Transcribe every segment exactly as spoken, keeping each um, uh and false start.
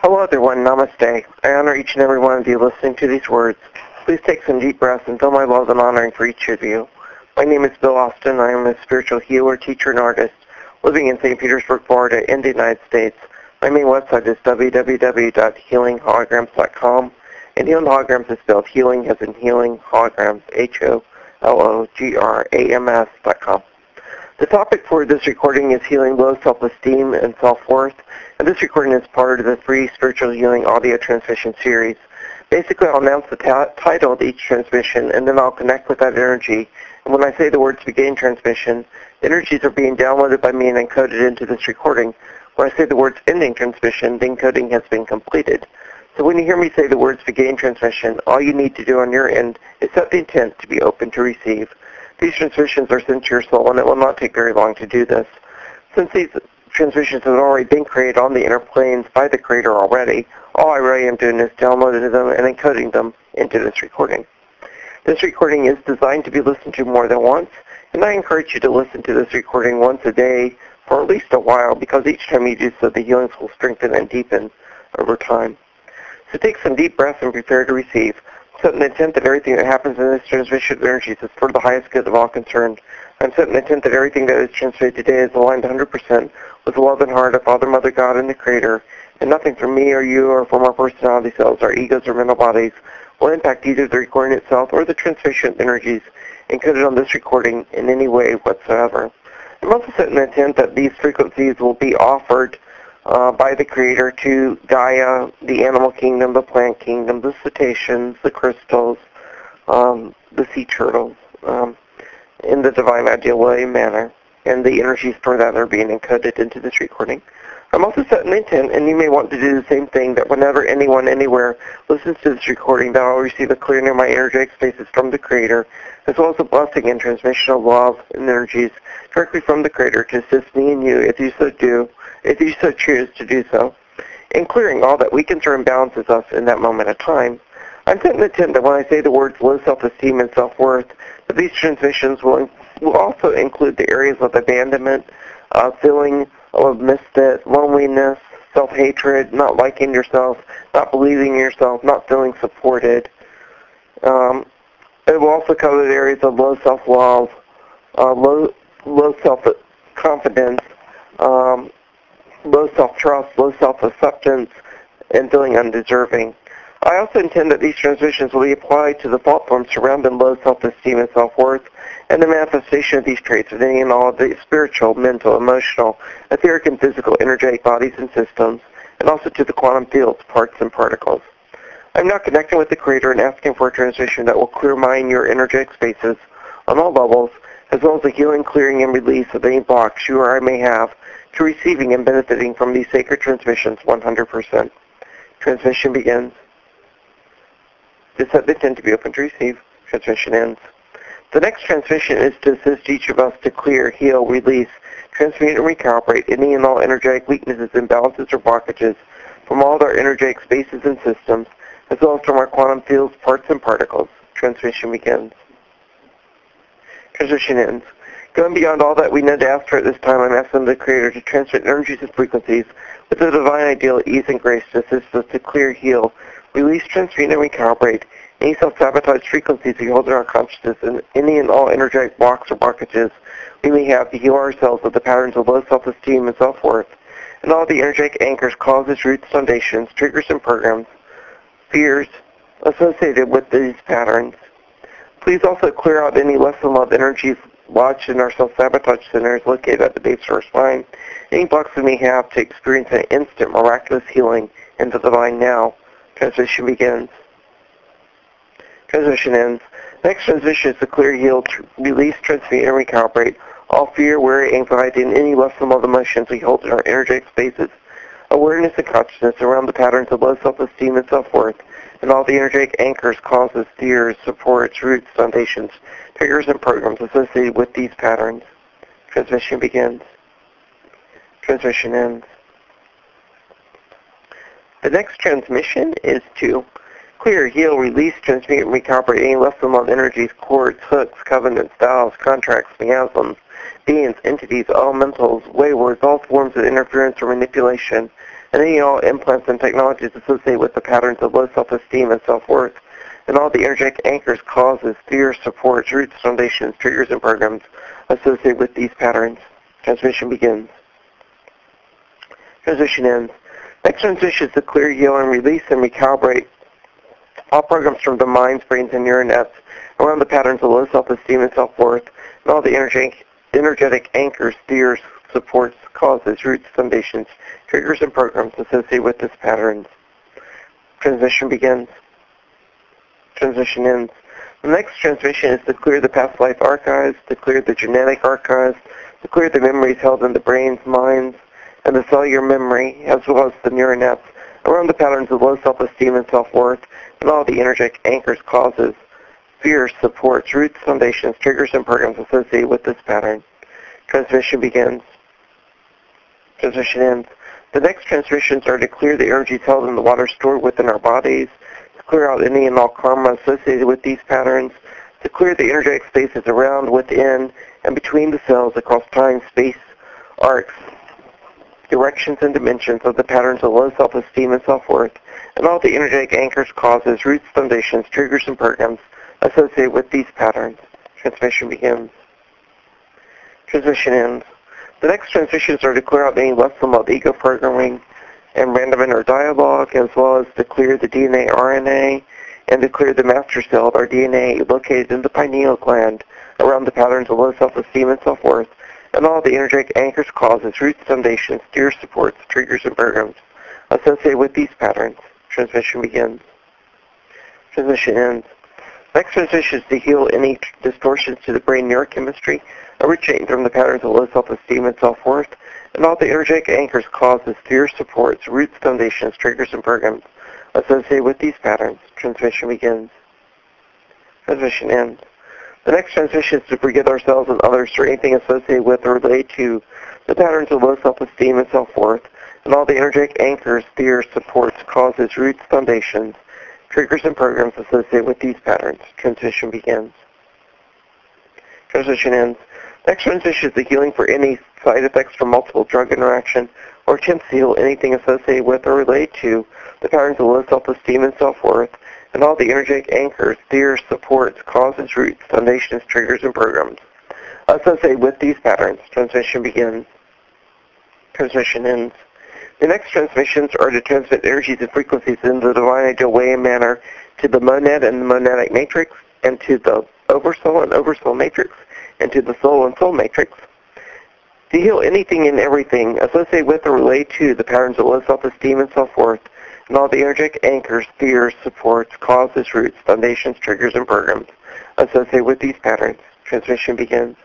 Hello everyone, namaste. I honor each and every one of you listening to these words. Please take some deep breaths and feel my love and honoring for each of you. My name is Bill Austin. I am a spiritual healer, teacher, and artist living in Saint Petersburg, Florida, in the United States. My main website is w w w dot healing holograms dot com, and healing holograms is spelled healing as in healing, holograms, H O L O G R A M S dot com. The topic for this recording is healing low self-esteem and self-worth, and this recording is part of the free spiritual healing audio transmission series. Basically, I'll announce the ta- title of each transmission, and then I'll connect with that energy. And when I say the words begin transmission, the energies are being downloaded by me and encoded into this recording. When I say the words ending transmission, the encoding has been completed. So when you hear me say the words begin transmission, all you need to do on your end is set the intent to be open to receive. These transmissions are sent to your soul, and it will not take very long to do this. Since these transmissions have already been created on the inner planes by the Creator already, all I really am doing is downloading them and encoding them into this recording. This recording is designed to be listened to more than once, and I encourage you to listen to this recording once a day for at least a while, because each time you do so, the healings will strengthen and deepen over time. So take some deep breaths and prepare to receive. Set an intent that everything that happens in this transmission of energies is for the highest good of all concerned. I'm setting an intent that everything that is transmitted today is aligned one hundred percent with the love and heart of Father, Mother, God, and the Creator, and nothing from me or you or from our personality selves, our egos, or mental bodies will impact either the recording itself or the transmission of energies encoded on this recording in any way whatsoever. I'm also setting an intent that these frequencies will be offered Uh, by the Creator to Gaia, the animal kingdom, the plant kingdom, the cetaceans, the crystals, um, the sea turtles, um, in the divine ideal way manner, and the energies for that are being encoded into this recording. I'm also setting an intent, and you may want to do the same thing, that whenever anyone anywhere listens to this recording, that I'll receive a clearing of my energetic spaces from the Creator, as well as a blessing and transmission of love and energies directly from the Creator to assist me and you, if you so do, if you so choose to do so, in clearing all that weakens or imbalances us in that moment of time. I'm setting the intent that when I say the words low self-esteem and self-worth, that these transmissions will, will also include the areas of abandonment, uh, feeling of misfit, loneliness, self-hatred, not liking yourself, not believing in yourself, not feeling supported. Um, it will also cover the areas of low self-love, uh, low, low self-confidence, um, low self-trust, low self-acceptance, and feeling undeserving. I also intend that these transmissions will be applied to the fault forms surrounding low self-esteem and self-worth, and the manifestation of these traits within and all of the spiritual, mental, emotional, etheric, and physical energetic bodies and systems, and also to the quantum fields, parts, and particles. I'm now connecting with the Creator and asking for a transmission that will clear my and your energetic spaces on all levels, as well as the healing, clearing, and release of any blocks you or I may have to receiving and benefiting from these sacred transmissions one hundred percent. Transmission begins. Just set the intent to be open to receive. Transmission ends. The next transmission is to assist each of us to clear, heal, release, transmute, and recalibrate any and all energetic weaknesses, imbalances, or blockages from all of our energetic spaces and systems, as well as from our quantum fields, parts, and particles. Transmission begins. Transmission ends. Going beyond all that we know to ask for at this time, I'm asking the Creator to transmit energies and frequencies with the divine ideal ease and grace to assist us to clear, heal, release, transmute, and recalibrate any self-sabotage frequencies we hold in our consciousness and any and all energetic blocks or blockages we may have to heal ourselves of the patterns of low self-esteem and self-worth, and all the energetic anchors, causes, roots, foundations, triggers, and programs, fears associated with these patterns. Please also clear out any less than love energies lodged in our self-sabotage centers located at the base of our spine, any blocks we may have to experience an instant miraculous healing in the divine now. Transmission begins. Transmission ends. Next transmission is to clear, heal, tr- release, transmute, and recalibrate all fear, worry, anxiety, and any less than love emotions we hold in our energetic spaces, awareness and consciousness around the patterns of low self-esteem and self-worth, and all the energetic anchors, causes, fears, supports, roots, foundations, triggers, and programs associated with these patterns. Transmission begins. Transmission ends. The next transmission is to clear, heal, release, transmute, and recalibrate any less than love energies, cords, hooks, covenants, vows, contracts, miasms, beings, entities, elementals, waywards, all forms of interference or manipulation, and any and all implants and technologies associated with the patterns of low self-esteem and self-worth, and all the energetic anchors, causes, fears, supports, roots, foundations, triggers, and programs associated with these patterns. Transmission begins. Transition ends. Next transition is to clear, heal, and release and recalibrate all programs from the minds, brains, and neural nets around the patterns of low self-esteem and self-worth, and all the energetic, energetic anchors, fears, supports, causes, roots, foundations, triggers, and programs associated with this pattern. Transition begins. Transition ends. The next transmission is to clear the past life archives, to clear the genetic archives, to clear the memories held in the brains, minds, and the cellular memory, as well as the neural nets, around the patterns of low self-esteem and self-worth, and all the energetic anchors, causes, fears, supports, roots, foundations, triggers, and programs associated with this pattern. Transmission begins. Transmission ends. The next transmissions are to clear the energies held in the water stored within our bodies, to clear out any and all karma associated with these patterns, to clear the energetic spaces around, within, and between the cells across time, space, arcs, directions, and dimensions of the patterns of low self-esteem and self-worth, and all the energetic anchors, causes, roots, foundations, triggers, and programs associated with these patterns. Transmission begins. Transmission ends. The next transitions are to clear out any lesson of ego programming and random inner dialogue, as well as to clear the D N A, R N A, and to clear the master cell of our D N A located in the pineal gland around the patterns of low self-esteem and self-worth, and all the energetic anchors, causes, roots, foundations, fears, supports, triggers, and programs associated with these patterns. Transmission begins. Transmission ends. Next transition is to heal any distortions to the brain neurochemistry originating from the patterns of low self-esteem and self-worth, and all the energetic anchors, causes, fears, supports, roots, foundations, triggers, and programs associated with these patterns. Transmission begins. Transmission ends. The next transition is to forgive ourselves and others for anything associated with or related to the patterns of low self-esteem and self-worth, and all the energetic anchors, fears, supports, causes, roots, foundations, triggers, and programs associated with these patterns. Transition begins. Transition ends. Next transition is the healing for any side effects from multiple drug interaction or attempts to heal anything associated with or related to the patterns of low self-esteem and self-worth, and all the energetic anchors, fears, supports, causes, roots, foundations, triggers, and programs associated with these patterns. Transmission begins. Transmission ends. The next transmissions are to transmit energies and frequencies in the divine ideal way and manner to the monad and the monadic matrix, and to the oversoul and oversoul matrix, and to the soul and soul matrix, to heal anything and everything associated with or related to the patterns of low self-esteem and self-worth, and all the energetic anchors, fears, supports, causes, roots, foundations, triggers, and programs associated with these patterns. Transmission begins.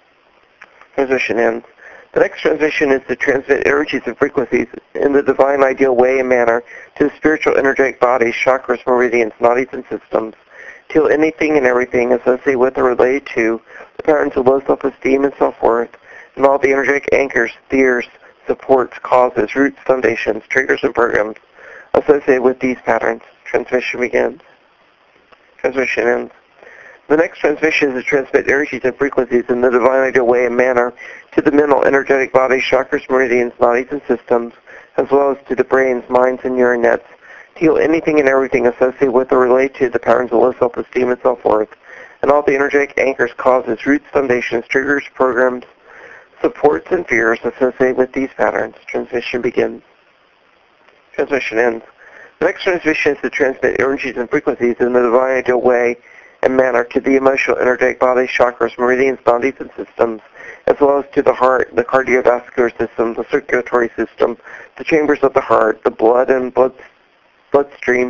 Transmission ends. The next transmission is to transmit energies and frequencies in the divine ideal way and manner to the spiritual energetic bodies, chakras, meridians, nadis, and systems, to heal anything and everything associated with or related to the patterns of low self-esteem and self-worth, and all the energetic anchors, fears, supports, causes, roots, foundations, triggers, and programs associated with these patterns. Transmission begins. Transmission ends. The next transmission is to transmit energies and frequencies in the divine ideal way and manner to the mental energetic bodies, chakras, meridians, nadis, and systems, as well as to the brains, minds, and neural nets, to heal anything and everything associated with or related to the patterns of low self-esteem and self-worth, and all the energetic anchors, causes, roots, foundations, triggers, programs, supports, and fears associated with these patterns. Transmission begins. Transmission ends. The next transmission is to transmit energies and frequencies in the divine ideal way and manner to the emotional energetic bodies, chakras, meridians, nadis, and systems, as well as to the heart, the cardiovascular system, the circulatory system, the chambers of the heart, the blood and blood bloodstream,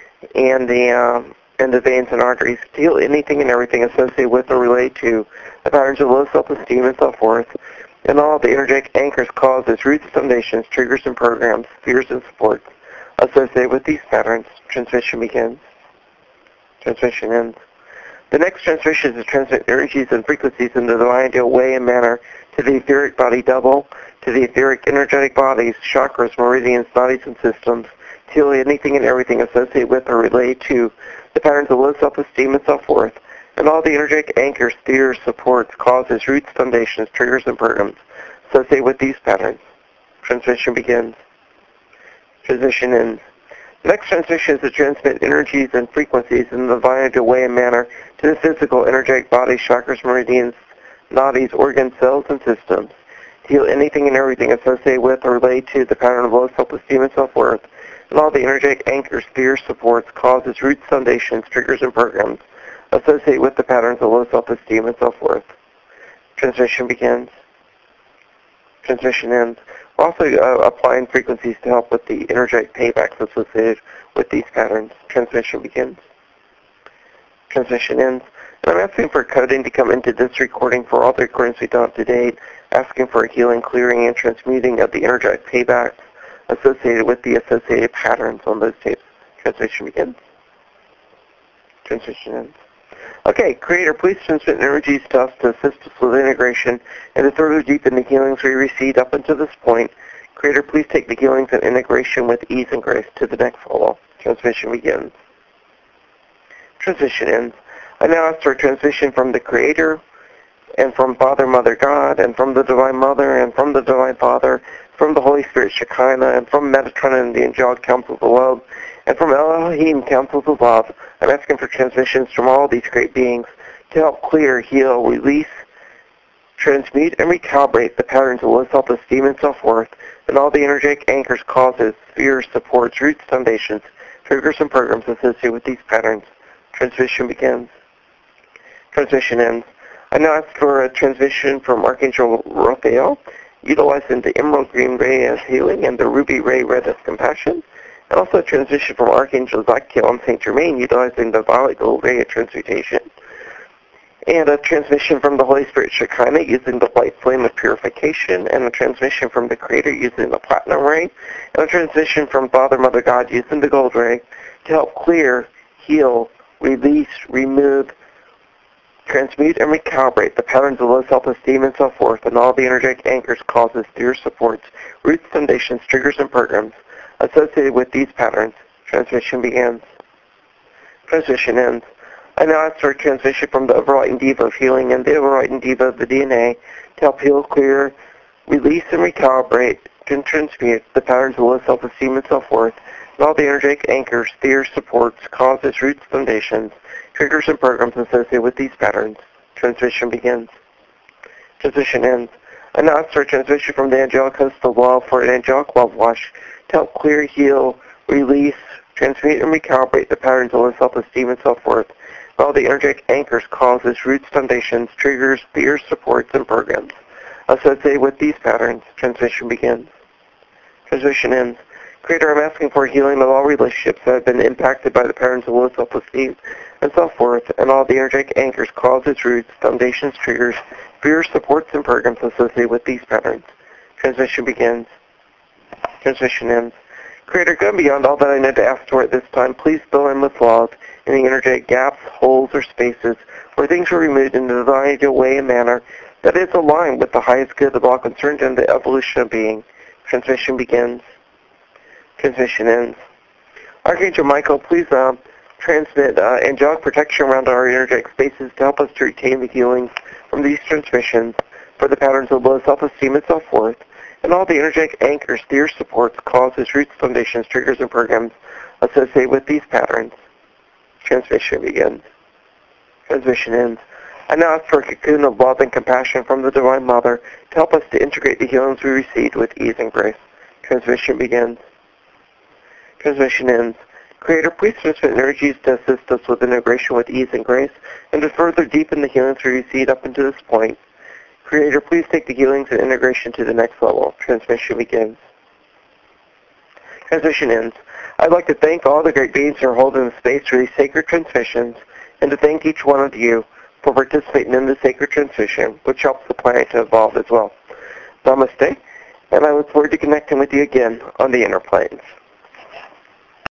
and the uh, and the veins and arteries, to heal anything and everything associated with or related to the patterns of low self-esteem and self-worth, and all the energetic anchors, causes, roots, foundations, triggers, and programs, fears, and supports associated with these patterns. Transmission begins. Transmission ends. The next transmission is to transmit energies and frequencies in the divine ideal way and manner to the etheric body double, to the etheric energetic bodies, chakras, meridians, nadis, and systems, to heal anything and everything associated with or related to the patterns of low self-esteem and self-worth, and all the energetic anchors, fears, supports, causes, roots, foundations, triggers, and programs associated with these patterns. Transmission begins. Transition ends. The next transition is to transmit energies and frequencies in the vital way and manner to the physical, energetic body, chakras, meridians, nadis, organs, cells, and systems. To heal anything and everything associated with or related to the pattern of low self-esteem and self-worth, and all the energetic anchors, fears, supports, causes, roots, foundations, triggers, and programs associated with the patterns of low self-esteem and self-worth. Transmission begins. Transmission ends. We're also uh, applying frequencies to help with the energetic paybacks associated with these patterns. Transmission begins. Transmission ends. And I'm asking for coding to come into this recording for all the recordings we've done to date, asking for a healing, clearing, and transmuting of the energetic paybacks associated with the associated patterns on those tapes. Transmission begins. Transmission ends. Okay, Creator, please transmit energies to us to assist us with integration and to further deepen the healings we received up until this point. Creator, please take the healings and integration with ease and grace to the next level. Transmission begins. Transition ends. I now ask for a transition from the Creator and from Father, Mother, God, and from the Divine Mother, and from the Divine Father, from the Holy Spirit, Shekinah, and from Metatron and the angelic councils of love, and from Elohim, councils of love. I'm asking for transmissions from all these great beings to help clear, heal, release, transmute, and recalibrate the patterns of low self-esteem and self-worth, and all the energetic anchors, causes, fears, supports, roots, foundations, triggers, and programs associated with these patterns. Transmission begins. Transmission ends. I now ask for a transition from Archangel Raphael, utilizing the emerald green ray as healing and the ruby ray red as compassion, and also a transition from Archangel Zadkiel and Saint Germain, utilizing the violet gold ray of transmutation, and a transmission from the Holy Spirit Shekinah using the white flame of purification, and a transmission from the Creator using the platinum ray, and a transmission from Father, Mother, God using the gold ray to help clear, heal, release, remove, transmute, and recalibrate the patterns of low self-esteem and self-worth and all the energetic anchors, causes, fears, supports, roots, foundations, triggers, and programs associated with these patterns. Transmission begins. Transmission ends. I now ask for a transition from the overriding diva of healing and the overriding diva of the D N A to help heal, clear, release, and recalibrate and transmute the patterns of low self-esteem and self-worth and all the energetic anchors, fears, supports, causes, roots, foundations, triggers, and programs associated with these patterns. Transmission begins. Transition ends. I now ask for a transition from the angelic host of love for an angelic love wash to help clear, heal, release, transmute, and recalibrate the patterns of low self-esteem and self-worth, and all the energetic anchors, causes, roots, foundations, triggers, fears, supports, and programs associated with these patterns. Transition begins. Transition ends. Creator, I'm asking for healing of all relationships that have been impacted by the patterns of low self-esteem and self-worth, and all the energetic anchors, causes, roots, foundations, triggers, fears, supports, and programs associated with these patterns. Transition begins. Transition ends. Creator, go beyond all that I know to ask for at this time. Please fill in with love any energetic gaps, holes, or spaces where things were removed in a divine ideal way and manner that is aligned with the highest good of all concerned and the evolution of being. Transition begins. Transition ends. Archangel Michael, please uh, transmit uh, angelic protection around our energetic spaces to help us to retain the healings from these transmissions for the patterns of low self-esteem and self-worth, and all the energetic anchors, fears, supports, causes, roots, foundations, triggers, and programs associated with these patterns. Transmission begins. Transmission ends. I now ask for a cocoon of love and compassion from the Divine Mother to help us to integrate the healings we received with ease and grace. Transmission begins. Transmission ends. Creator, please transmit energies to assist us with integration with ease and grace and to further deepen the healings we received up until this point. Creator, please take the healings and integration to the next level. Transmission begins. Transmission ends. I'd like to thank all the great beings who are holding the space for these sacred transmissions and to thank each one of you for participating in the sacred transmission, which helps the planet to evolve as well. Namaste, and I look forward to connecting with you again on the inner planes.